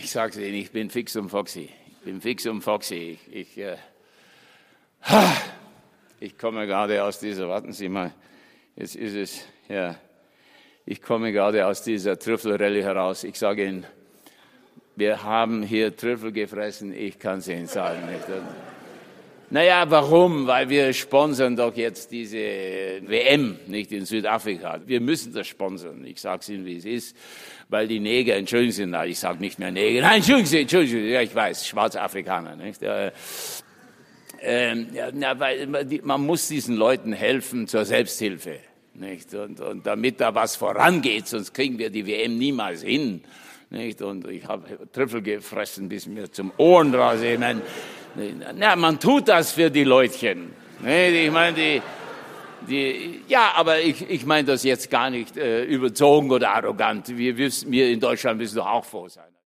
Ich sag's Ihnen, ich bin fix und foxy. Ich komme gerade aus dieser, warten Sie mal, jetzt ist es, ja, ich komme gerade aus dieser Trüffelrallye heraus. Ich sage Ihnen, wir haben hier Trüffel gefressen, ich kann es Ihnen sagen. Nicht? Naja, warum? Weil wir sponsern doch jetzt diese WM, nicht in Südafrika. Wir müssen das sponsern. Ich sage es Ihnen, wie es ist, weil die Neger, entschuldigen Sie, nein, ich sage nicht mehr Neger, nein, entschuldigen Sie, ja, ich weiß, schwarze Afrikaner, nicht? Weil man muss diesen Leuten helfen zur Selbsthilfe, nicht? Und damit da was vorangeht, sonst kriegen wir die WM niemals hin, nicht? Und ich habe Trüffel gefressen bis mir zum Ohren raus. Ich meine, man tut das für die Leutchen. Ich meine, aber ich meine das jetzt gar nicht überzogen oder arrogant. Wir in Deutschland müssen doch auch froh sein.